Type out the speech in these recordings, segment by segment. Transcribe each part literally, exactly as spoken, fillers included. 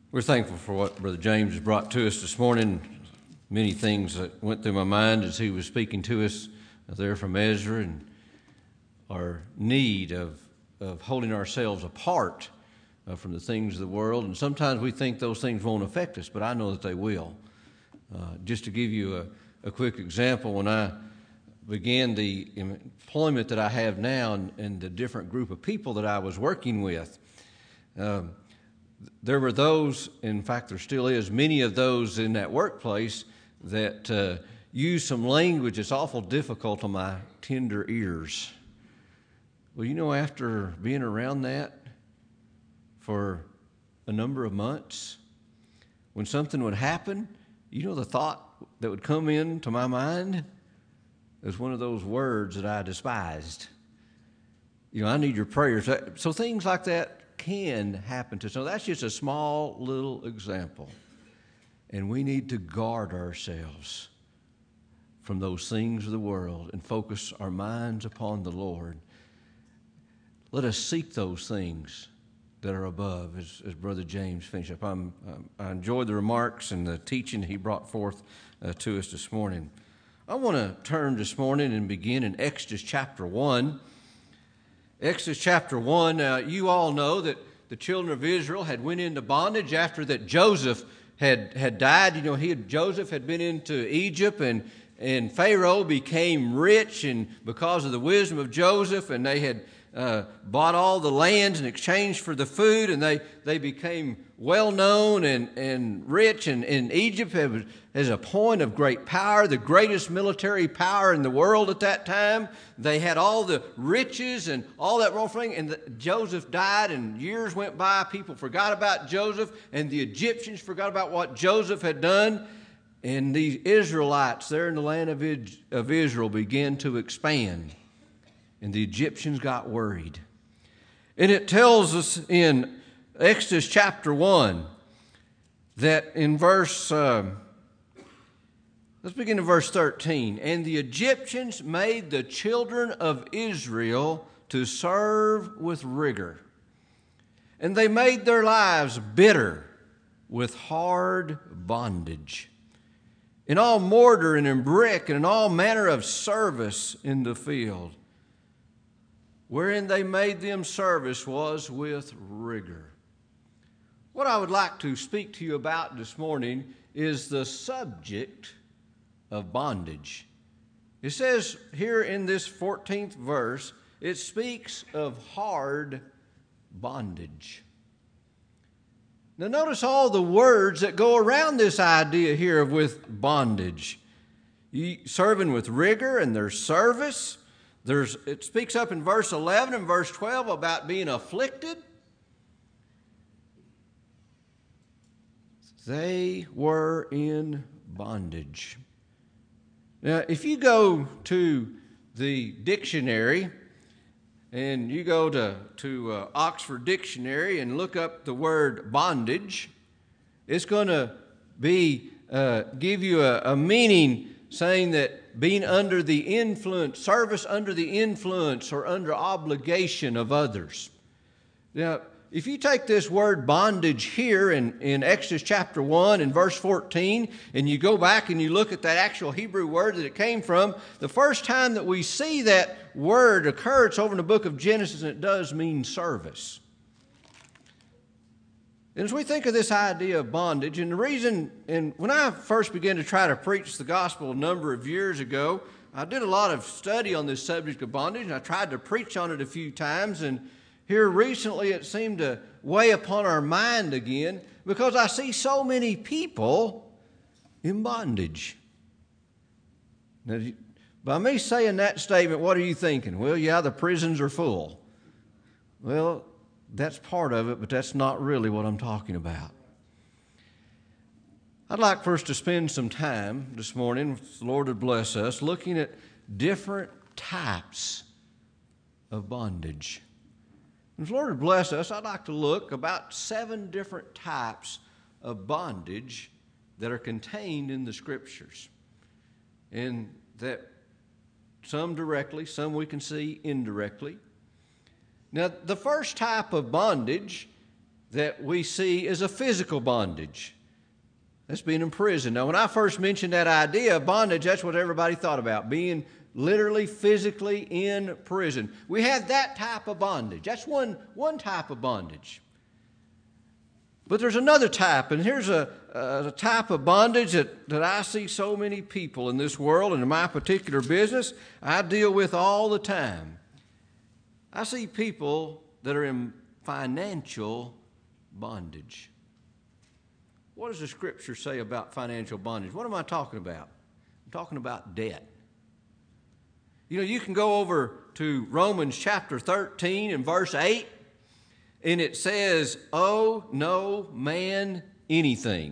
We're thankful for what Brother James has brought to us this morning. Many things that went through my mind as he was speaking to us there from Ezra, and our need of, of holding ourselves apart uh, from the things of the world. And sometimes we think those things won't affect us, but I know that they will. Uh, just to give you a, a quick example, when I began the employment that I have now and, and the different group of people that I was working with, um, there were those, in fact there still is, many of those in that workplace that uh, use some language that's awful difficult on my tender ears. Well, you know, after being around that for a number of months, when something would happen, you know the thought that would come into my mind is one of those words that I despised. You know, I need your prayers. So things like that can happen to us. So that's just a small little example. And we need to guard ourselves from those things of the world and focus our minds upon the Lord. Let us seek those things that are above, as, as Brother James finished up. I'm, um, I enjoyed the remarks and the teaching he brought forth uh, to us this morning. I want to turn this morning and begin in Exodus chapter one. Exodus chapter one, uh, you all know that the children of Israel had went into bondage after that Joseph had, had died. You know, he had, Joseph had been into Egypt, and, and Pharaoh became rich, and because of the wisdom of Joseph, and they had uh, bought all the lands in exchange for the food, and they, they became well known and, and rich. And in Egypt, it was as a point of great power, the greatest military power in the world at that time. They had all the riches and all that wrong thing. And the, Joseph died, and years went by. People forgot about Joseph, and the Egyptians forgot about what Joseph had done. And the Israelites there in the land of, of Israel began to expand. And the Egyptians got worried. And it tells us in Exodus chapter one that in verse, uh, let's begin in verse thirteen. And the Egyptians made the children of Israel to serve with rigor. And they made their lives bitter with hard bondage. In all mortar and in brick and in all manner of service in the field, wherein they made them service was with rigor. What I would like to speak to you about this morning is the subject of bondage. It says here in this fourteenth verse, it speaks of hard bondage. Now notice all the words that go around this idea here of with bondage. You, serving with rigor and there's service. There's, it speaks up in verse eleven and verse twelve about being afflicted. They were in bondage. Now, if you go to the dictionary and you go to, to uh, Oxford Dictionary and look up the word bondage, it's going to be uh, give you a, a meaning saying that being under the influence, service under the influence or under obligation of others. Now, if you take this word bondage here in, in Exodus chapter one and verse fourteen, and you go back and you look at that actual Hebrew word that it came from, the first time that we see that word occur, it's over in the book of Genesis, and it does mean service. And as we think of this idea of bondage, and the reason, and when I first began to try to preach the gospel a number of years ago, I did a lot of study on this subject of bondage, and I tried to preach on it a few times, and here recently it seemed to weigh upon our mind again because I see so many people in bondage. Now, by me saying that statement, what are you thinking? Well, yeah, the prisons are full. Well, that's part of it, but that's not really what I'm talking about. I'd like for us to spend some time this morning, if the Lord would bless us, looking at different types of bondage. If the Lord would bless us, I'd like to look about seven different types of bondage that are contained in the Scriptures. And that some directly, some we can see indirectly. Now, the first type of bondage that we see as a physical bondage. That's being in prison. Now, when I first mentioned that idea of bondage, that's what everybody thought about, being literally, physically in prison. We have that type of bondage. That's one, one type of bondage. But there's another type, and here's a, a type of bondage that, that I see so many people in this world and in my particular business I deal with all the time. I see people that are in financial bondage. What does the Scripture say about financial bondage? What am I talking about? I'm talking about debt. You know, you can go over to Romans chapter thirteen and verse eight, and it says, "Owe no man anything."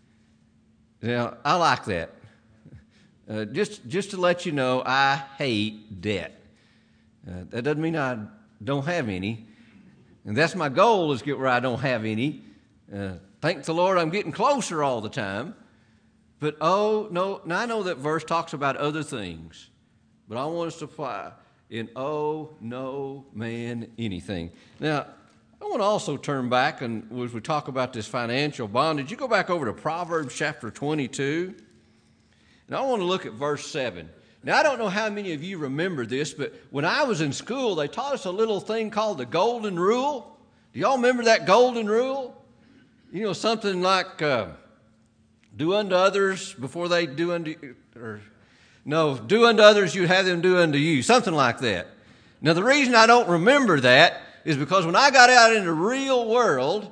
Now, I like that. Uh, just, just to let you know, I hate debt. Uh, that doesn't mean I don't have any. And that's my goal, is get where I don't have any. Uh, thank the Lord I'm getting closer all the time. But oh, no, now I know that verse talks about other things. But I want us to apply in "owe no man anything." Now, I want to also turn back, and as we talk about this financial bondage, you go back over to Proverbs chapter twenty-two, and I want to look at verse seven. Now, I don't know how many of you remember this, but when I was in school, they taught us a little thing called the Golden Rule. Do y'all remember that Golden Rule? You know, something like uh, do unto others before they do unto you, or no, do unto others, you have them do unto you, something like that. Now, the reason I don't remember that is because when I got out in the real world,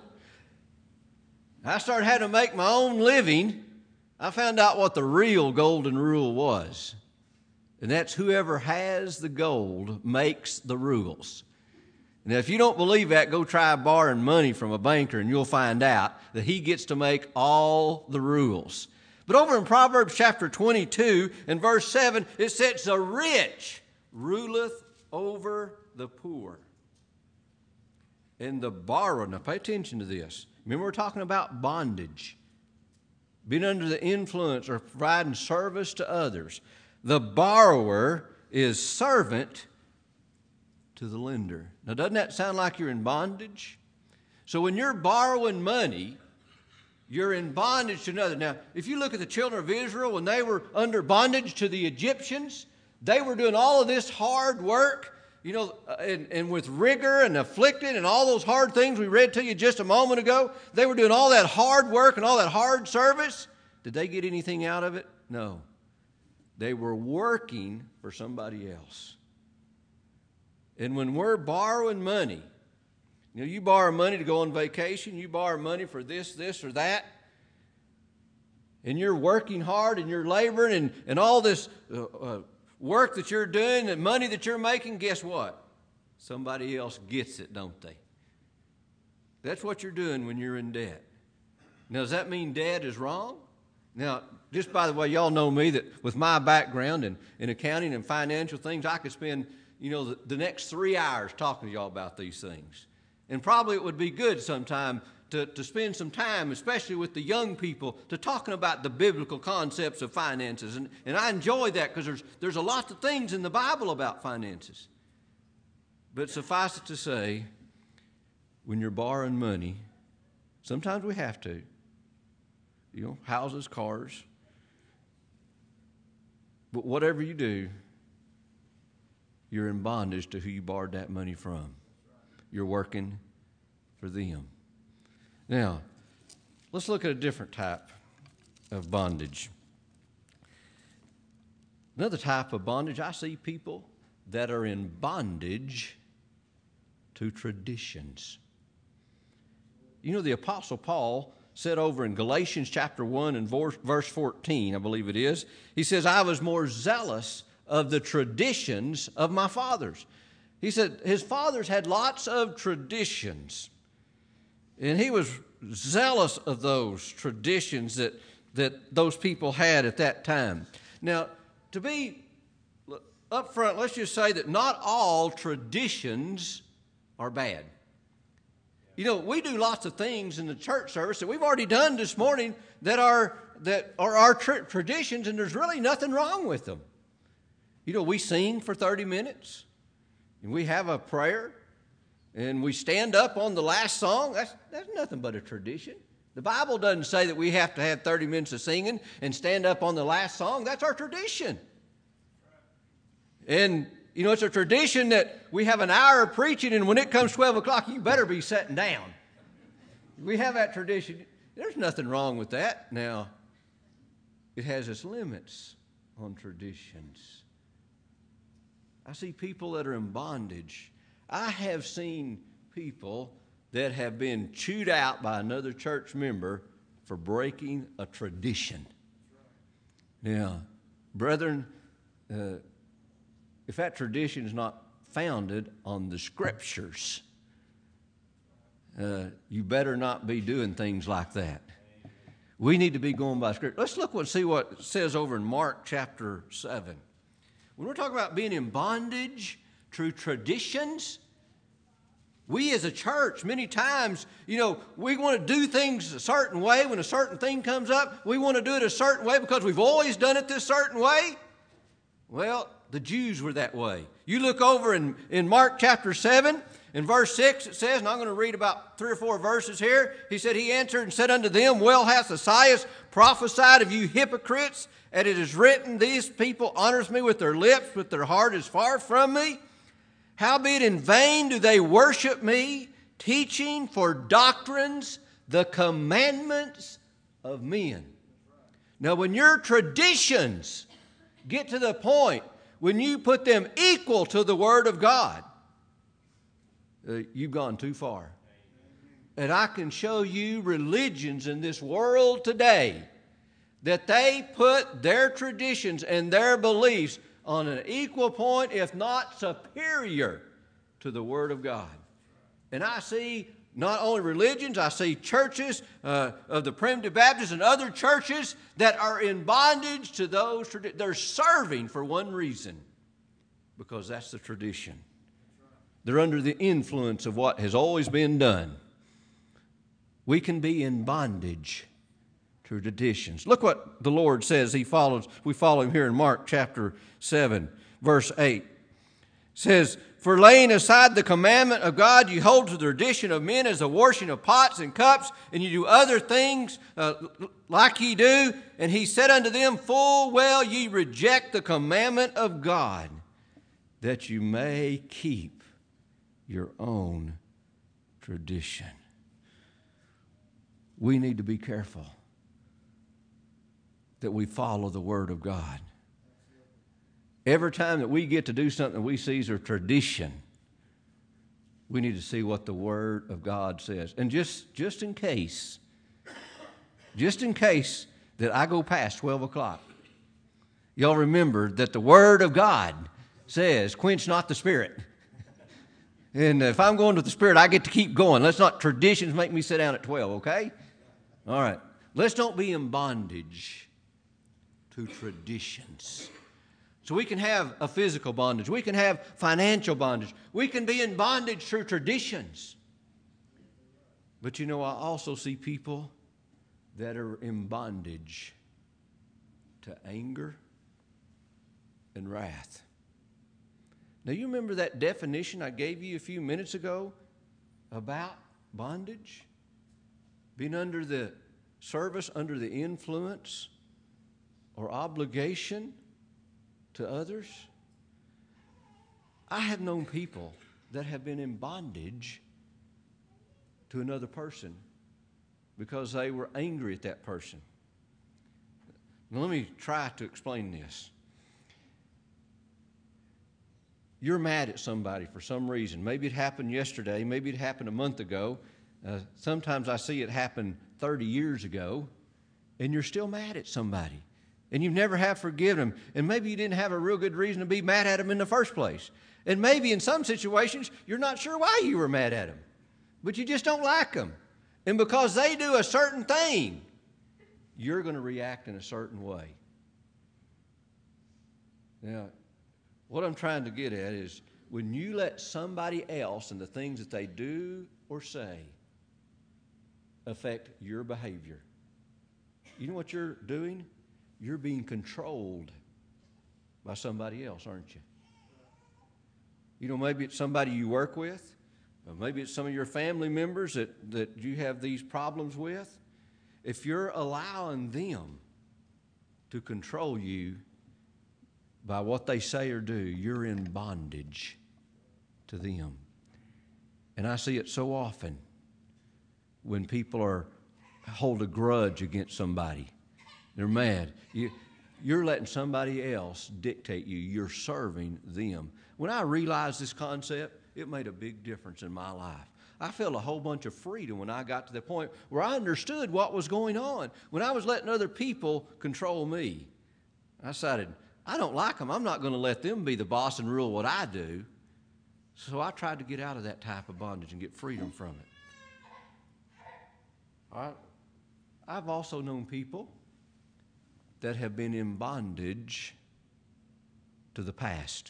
I started having to make my own living. I found out what the real golden rule was. And that's whoever has the gold makes the rules. Now, if you don't believe that, go try borrowing money from a banker and you'll find out that he gets to make all the rules. But over in Proverbs chapter twenty-two and verse seven, it says, "The rich ruleth over the poor, and the borrower." Now pay attention to this. Remember, we're talking about bondage, being under the influence or providing service to others. The borrower is servant to the lender. Now, doesn't that sound like you're in bondage? So when you're borrowing money, you're in bondage to another. Now, if you look at the children of Israel, when they were under bondage to the Egyptians, they were doing all of this hard work, you know, and, and with rigor and afflicted and all those hard things we read to you just a moment ago. They were doing all that hard work and all that hard service. Did they get anything out of it? No. They were working for somebody else. And when we're borrowing money, you know, you borrow money to go on vacation, you borrow money for this, this, or that, and you're working hard and you're laboring and, and all this uh, uh, work that you're doing and money that you're making, guess what? Somebody else gets it, don't they? That's what you're doing when you're in debt. Now, does that mean debt is wrong? Now, just by the way, y'all know me that with my background in, in accounting and financial things, I could spend, you know, the, the next three hours talking to y'all about these things. And probably it would be good sometime to, to spend some time, especially with the young people, to talking about the biblical concepts of finances. And, and I enjoy that because there's, there's a lot of things in the Bible about finances. But suffice it to say, when you're borrowing money, sometimes we have to. You know, houses, cars. But whatever you do, you're in bondage to who you borrowed that money from. You're working for them. Now, let's look at a different type of bondage. Another type of bondage, I see people that are in bondage to traditions. You know, the Apostle Paul said over in Galatians chapter one and verse fourteen, I believe it is, he says, "I was more zealous of the traditions of my fathers." He said his fathers had lots of traditions, and he was zealous of those traditions that, that those people had at that time. Now, to be up front, let's just say that not all traditions are bad. You know, we do lots of things in the church service that we've already done this morning that are that are our tra- traditions, and there's really nothing wrong with them. You know, we sing for thirty minutes, and we have a prayer, and we stand up on the last song. That's, that's nothing but a tradition. The Bible doesn't say that we have to have thirty minutes of singing and stand up on the last song. That's our tradition. And, you know, it's a tradition that we have an hour of preaching, and when it comes twelve o'clock, you better be sitting down. We have that tradition. There's nothing wrong with that. Now, it has its limits on traditions. I see people that are in bondage. I have seen people that have been chewed out by another church member for breaking a tradition. Now, brethren, uh, if that tradition is not founded on the Scriptures, uh, you better not be doing things like that. We need to be going by Scripture. Let's look and see what it says over in Mark chapter seven. When we're talking about being in bondage through traditions, we as a church, many times, you know, we want to do things a certain way. When a certain thing comes up, we want to do it a certain way because we've always done it this certain way. Well, the Jews were that way. You look over in, in Mark chapter seven, in verse six, it says, and I'm going to read about three or four verses here. He said, he answered and said unto them, well hath Esaias prophesied of you hypocrites, and it is written, these people honors me with their lips, but their heart is far from me. Howbeit in vain do they worship me, teaching for doctrines the commandments of men. Now, when your traditions get to the point when you put them equal to the Word of God, uh, you've gone too far. And I can show you religions in this world today that they put their traditions and their beliefs on an equal point, if not superior, to the Word of God. And I see not only religions, I see churches uh, of the Primitive Baptists and other churches that are in bondage to those traditions. They're serving for one reason, because that's the tradition. They're under the influence of what has always been done. We can be in bondage to traditions. Look what the Lord says. He follows. We follow him here in Mark chapter seven, verse eight. It says, for laying aside the commandment of God, you hold to the tradition of men as the washing of pots and cups, and you do other things uh, like ye do. And he said unto them, full well ye reject the commandment of God, that you may keep your own tradition. We need to be careful that we follow the Word of God. Every time that we get to do something we see as a tradition, we need to see what the Word of God says. And just, just in case, just in case that I go past twelve o'clock, y'all remember that the Word of God says, quench not the Spirit. And if I'm going to the Spirit, I get to keep going. Let's not traditions make me sit down at twelve, okay? All right. Let's don't be in bondage to traditions. So we can have a physical bondage. We can have financial bondage. We can be in bondage through traditions. But you know, I also see people that are in bondage to anger and wrath. Now, you remember that definition I gave you a few minutes ago about bondage? Being under the service, under the influence or obligation to others. I have known people that have been in bondage to another person because they were angry at that person. Now, let me try to explain this. You're mad at somebody for some reason. Maybe it happened yesterday. Maybe it happened a month ago. Uh, sometimes I see it happen thirty years ago, and you're still mad at somebody. And you never have forgiven them. And maybe you didn't have a real good reason to be mad at them in the first place. And maybe in some situations, you're not sure why you were mad at them. But you just don't like them. And because they do a certain thing, you're going to react in a certain way. Now, what I'm trying to get at is when you let somebody else and the things that they do or say affect your behavior, you know what you're doing? You're being controlled by somebody else, aren't you? You know, maybe it's somebody you work with. or maybe it's some of your family members that, that you have these problems with. If you're allowing them to control you by what they say or do, you're in bondage to them. And I see it so often when people are hold a grudge against somebody. They're mad. You, you're letting somebody else dictate you. You're serving them. When I realized this concept, it made a big difference in my life. I felt a whole bunch of freedom when I got to the point where I understood what was going on. When I was letting other people control me, I decided, I don't like them. I'm not going to let them be the boss and rule what I do. So I tried to get out of that type of bondage and get freedom from it. All right. I've also known people that have been in bondage to the past.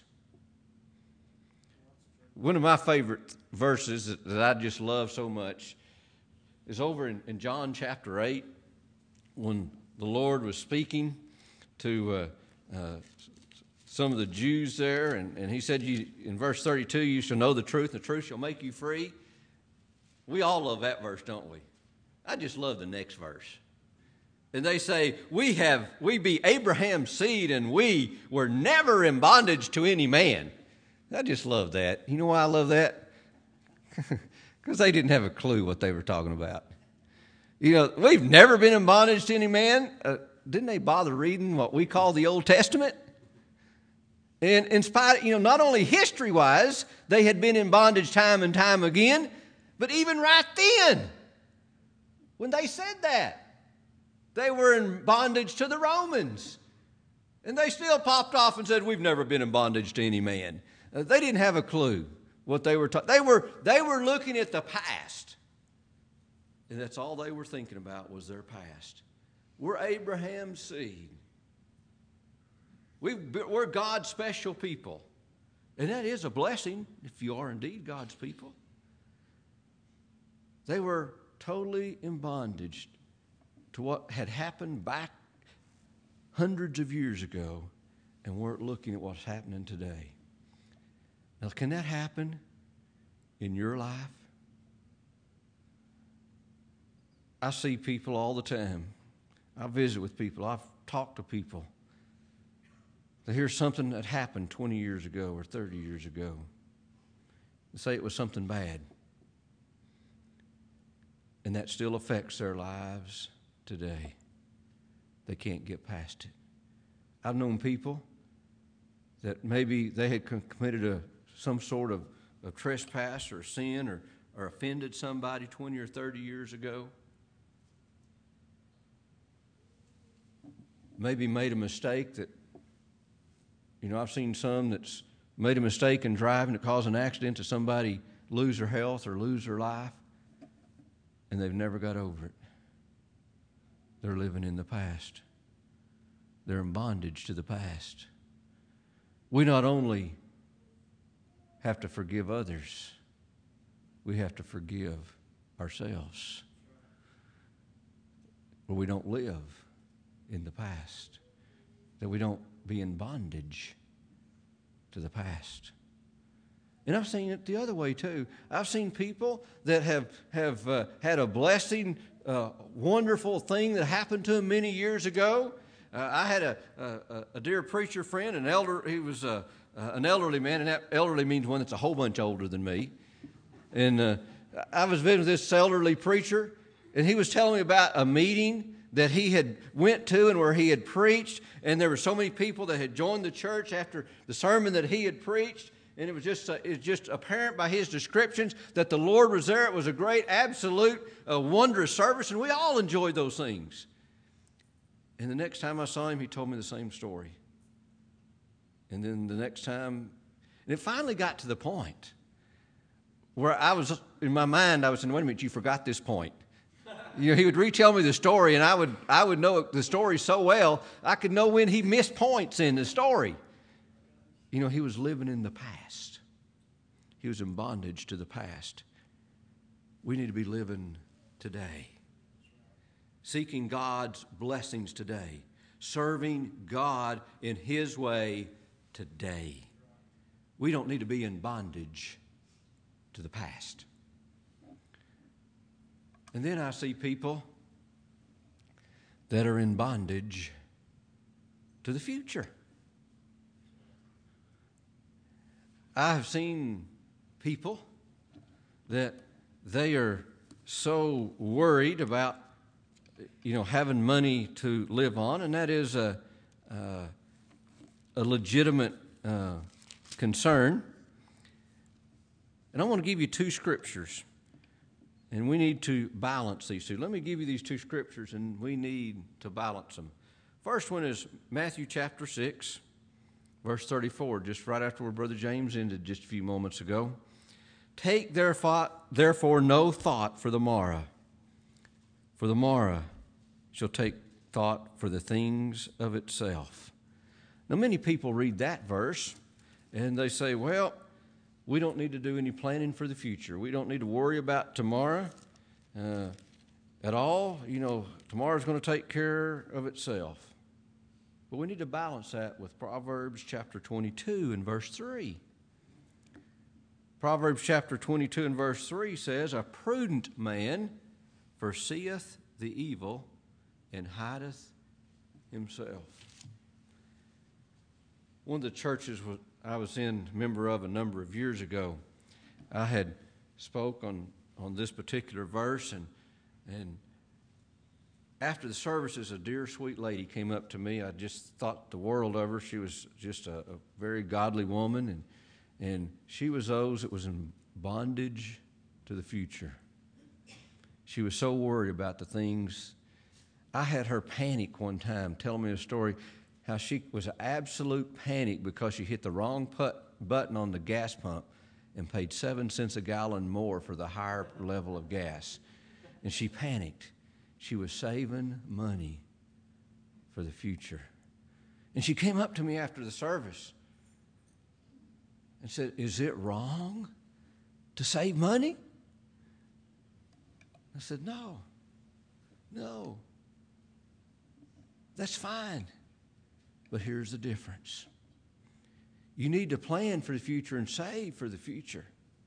One of my favorite verses that, that I just love so much is over in, in John chapter eight, when the Lord was speaking to uh, uh, some of the Jews there, and, and he said, you, in verse thirty-two, you shall know the truth, and the truth shall make you free. We all love that verse, don't we? I just love the next verse. And they say, we have, we be Abraham's seed, and we were never in bondage to any man. I just love that. You know why I love that? Because they didn't have a clue what they were talking about. You know, we've never been in bondage to any man. Uh, didn't they bother reading what we call the Old Testament? And in spite, you know, not only history-wise, they had been in bondage time and time again, but even right then, when they said that, they were in bondage to the Romans. And they still popped off and said, we've never been in bondage to any man. Uh, they didn't have a clue what they were talking. They were, they were looking at the past. And that's all they were thinking about was their past. We're Abraham's seed. We, we're God's special people. And that is a blessing if you are indeed God's people. They were totally in bondage to what had happened back hundreds of years ago, and weren't looking at what's happening today. Now, can that happen in your life? I see people all the time. I visit with people. I've talked to people. They hear something that happened twenty years ago or thirty years ago. They say it was something bad. And that still affects their lives today. They can't get past it. I've known people that maybe they had committed a, some sort of, of trespass or sin or, or offended somebody twenty or thirty years ago. Maybe made a mistake that, you know, I've seen some that's made a mistake in driving that caused an accident to somebody lose their health or lose their life, and they've never got over it. They're living in the past. They're in bondage to the past. We not only have to forgive others, we have to forgive ourselves. Where we don't live in the past. That we don't be in bondage to the past. And I've seen it the other way too. I've seen people that have, have uh, had a blessing, uh, wonderful thing that happened to them many years ago. Uh, I had a, a, a dear preacher friend, an elder. He was a, uh, an elderly man, and that elderly means one that's a whole bunch older than me. And uh, I was visiting with this elderly preacher, and he was telling me about a meeting that he had went to and where he had preached, and there were so many people that had joined the church after the sermon that he had preached, and it was just uh, it was just apparent by his descriptions that the Lord was there. It was a great, absolute, uh, wondrous service, and we all enjoyed those things. And the next time I saw him, he told me the same story. And then the next time, and it finally got to the point where I was, in my mind, I was saying, wait a minute, you forgot this point. You know, he would retell me the story, and I would I would know the story so well, I could know when he missed points in the story. You know, he was living in the past. He was in bondage to the past. We need to be living today, seeking God's blessings today, serving God in His way today. We don't need to be in bondage to the past. And then I see people that are in bondage to the future. I have seen people that they are so worried about, you know, having money to live on, and that is a, a, a legitimate uh, concern. And I want to give you two scriptures, and we need to balance these two. Let me give you these two scriptures, and we need to balance them. First one is Matthew chapter six, verse thirty-four, just right after where Brother James ended just a few moments ago. Take therefore no thought for the morrow, for the morrow shall take thought for the things of itself. Now, many people read that verse, and they say, well, we don't need to do any planning for the future. We don't need to worry about tomorrow uh, at all. You know, tomorrow's going to take care of itself. But we need to balance that with Proverbs chapter twenty-two and verse three. Proverbs chapter twenty-two and verse three says, a prudent man foreseeth the evil and hideth himself. One of the churches I was in, member of a number of years ago, I had spoke on, on this particular verse, and and after the services, a dear, sweet lady came up to me. I just thought the world of her. She was just a, a very godly woman, and and she was those that was in bondage to the future. She was so worried about the things. I had her panic one time, telling me a story how she was an absolute panic because she hit the wrong put, button on the gas pump and paid seven cents a gallon more for the higher level of gas. And she panicked. She was saving money for the future. And she came up to me after the service and said, is it wrong to save money? I said, no, no, that's fine. But here's the difference. You need to plan for the future and save for the future.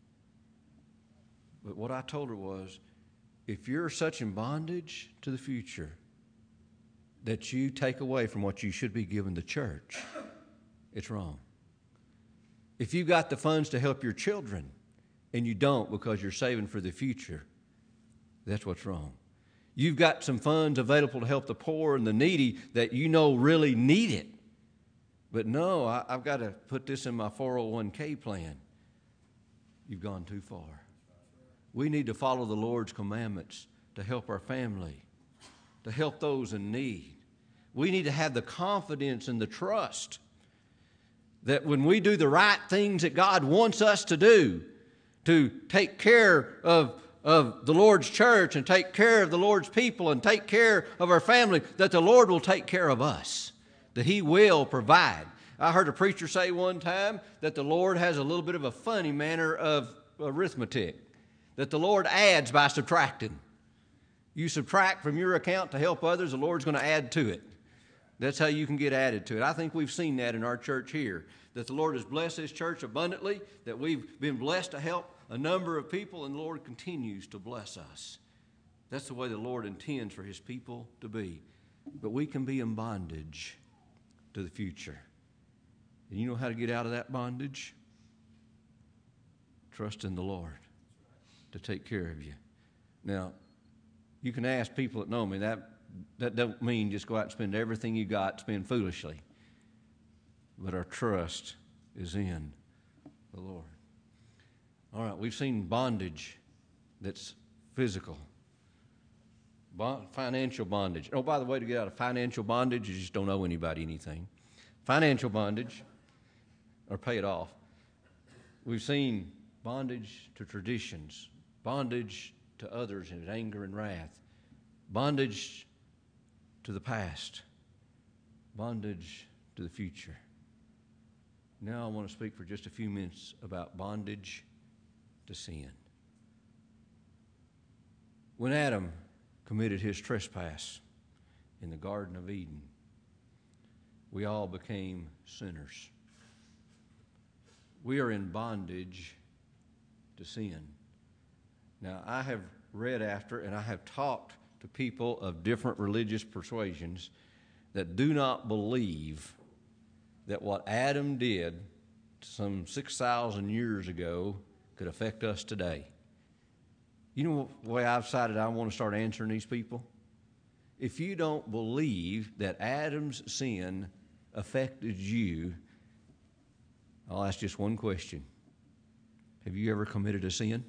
But what I told her was, if you're such in bondage to the future that you take away from what you should be giving the church, it's wrong. If you got the funds to help your children and you don't because you're saving for the future, that's what's wrong. You've got some funds available to help the poor and the needy that you know really need it. But no, I, I've got to put this in my four oh one k plan. You've gone too far. We need to follow the Lord's commandments to help our family, to help those in need. We need to have the confidence and the trust that when we do the right things that God wants us to do, to take care of, of the Lord's church and take care of the Lord's people and take care of our family, that the Lord will take care of us, that He will provide. I heard a preacher say one time that the Lord has a little bit of a funny manner of arithmetic, that the Lord adds by subtracting. You subtract from your account to help others, the Lord's going to add to it. That's how you can get added to it. I think we've seen that in our church here, that the Lord has blessed His church abundantly, that we've been blessed to help a number of people, and the Lord continues to bless us. That's the way the Lord intends for His people to be. But we can be in bondage to the future. And you know how to get out of that bondage? Trust in the Lord to take care of you. Now, you can ask people that know me. That that don't mean just go out and spend everything you got, spend foolishly. But our trust is in the Lord. All right, we've seen bondage that's physical. Bond, financial bondage. Oh, by the way, to get out of financial bondage, you just don't owe anybody anything. Financial bondage, or pay it off. We've seen bondage to traditions, bondage to others in anger and wrath, bondage to the past, bondage to the future. Now I want to speak for just a few minutes about bondage to sin. When Adam committed his trespass in the Garden of Eden, we all became sinners. We are in bondage to sin. Now, I have read after and I have talked to people of different religious persuasions that do not believe that what Adam did some six thousand years ago could affect us today. You know the way I've decided I want to start answering these people? If you don't believe that Adam's sin affected you, I'll ask just one question. Have you ever committed a sin?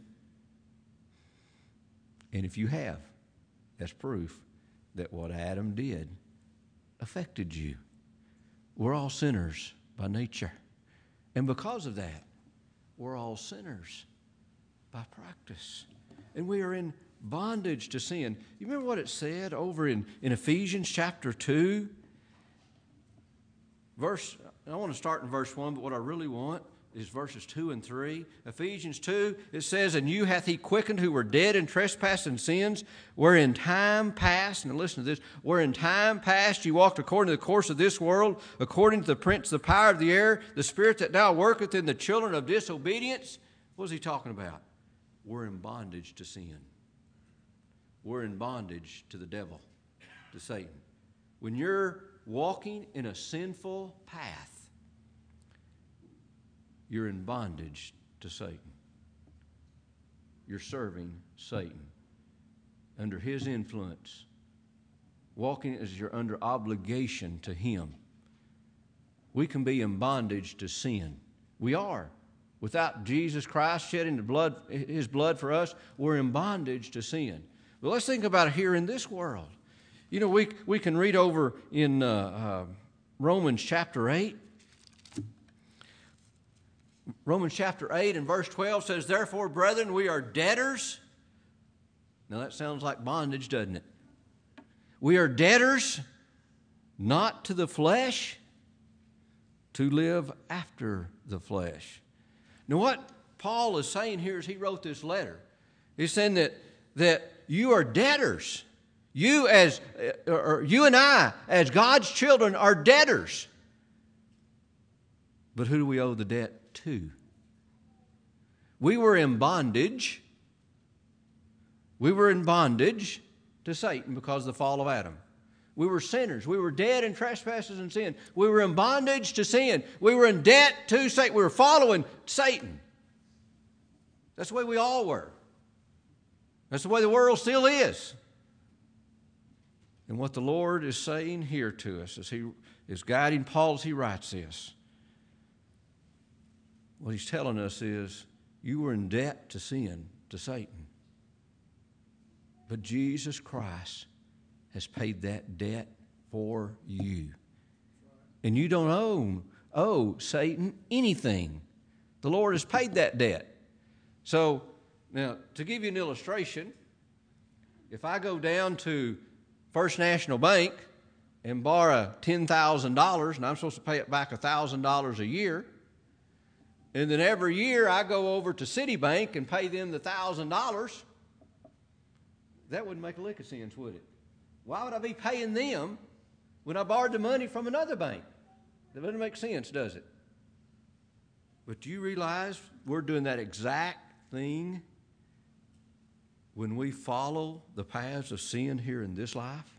And if you have, that's proof that what Adam did affected you. We're all sinners by nature. And because of that, we're all sinners by practice. And we are in bondage to sin. You remember what it said over in, in Ephesians chapter two? Verse, I want to start in verse one, but what I really want is verses two and three. Ephesians two, it says, "And you hath he quickened who were dead in trespass and sins, where in time past," and listen to this, "where in time past you walked according to the course of this world, according to the prince of the power of the air, the spirit that now worketh in the children of disobedience." What is he talking about? We're in bondage to sin. We're in bondage to the devil, to Satan. When you're walking in a sinful path, you're in bondage to Satan. You're serving Satan under his influence. Walking as you're under obligation to him. We can be in bondage to sin. We are. Without Jesus Christ shedding the blood, his blood for us, we're in bondage to sin. But let's think about it here in this world. You know, we, we can read over in uh, uh, Romans chapter eight. Romans chapter eight and verse twelve says, "Therefore, brethren, we are debtors." Now that sounds like bondage, doesn't it? "We are debtors, not to the flesh, to live after the flesh." Now what Paul is saying here as he wrote this letter, he's saying that, that you are debtors. You as, or you and I, as God's children, are debtors. But who do we owe the debt to? We were in bondage. We were in bondage to Satan because of the fall of Adam. We were sinners. We were dead in trespasses and sin. We were in bondage to sin. We were in debt to Satan. We were following Satan. That's the way we all were. That's the way the world still is. And what the Lord is saying here to us as He is guiding Paul as he writes this, what He's telling us is, you were in debt to sin, to Satan. But Jesus Christ has paid that debt for you. And you don't owe, owe Satan anything. The Lord has paid that debt. So, now, to give you an illustration, if I go down to First National Bank and borrow ten thousand dollars, and I'm supposed to pay it back one thousand dollars a year, and then every year I go over to Citibank and pay them the one thousand dollars, that wouldn't make a lick of sense, would it? Why would I be paying them when I borrowed the money from another bank? That doesn't make sense, does it? But do you realize we're doing that exact thing when we follow the paths of sin here in this life?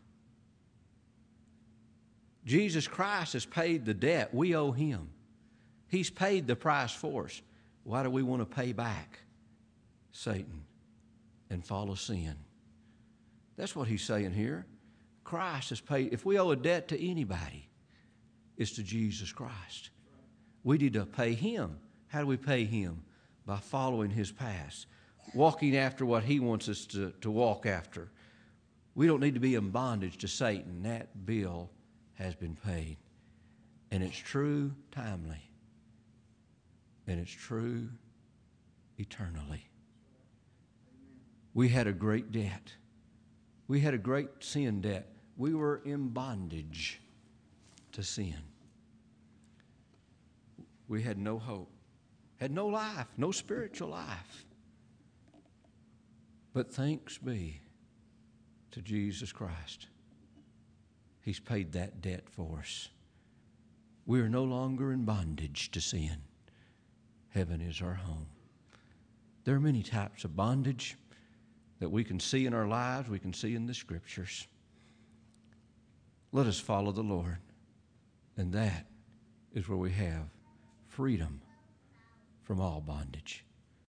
Jesus Christ has paid the debt. We owe Him. He's paid the price for us. Why do we want to pay back Satan and follow sin? That's what He's saying here. Christ has paid. If we owe a debt to anybody, it's to Jesus Christ. We need to pay Him. How do we pay Him? By following His paths, walking after what He wants us to, to walk after. We don't need to be in bondage to Satan. That bill has been paid. And it's true timely. And it's true eternally. We had a great debt. We had a great sin debt. We were in bondage to sin. We had no hope, had no life, no spiritual life. But thanks be to Jesus Christ. He's paid that debt for us. We are no longer in bondage to sin. Heaven is our home. There are many types of bondage that we can see in our lives, we can see in the Scriptures. Let us follow the Lord, and that is where we have freedom from all bondage.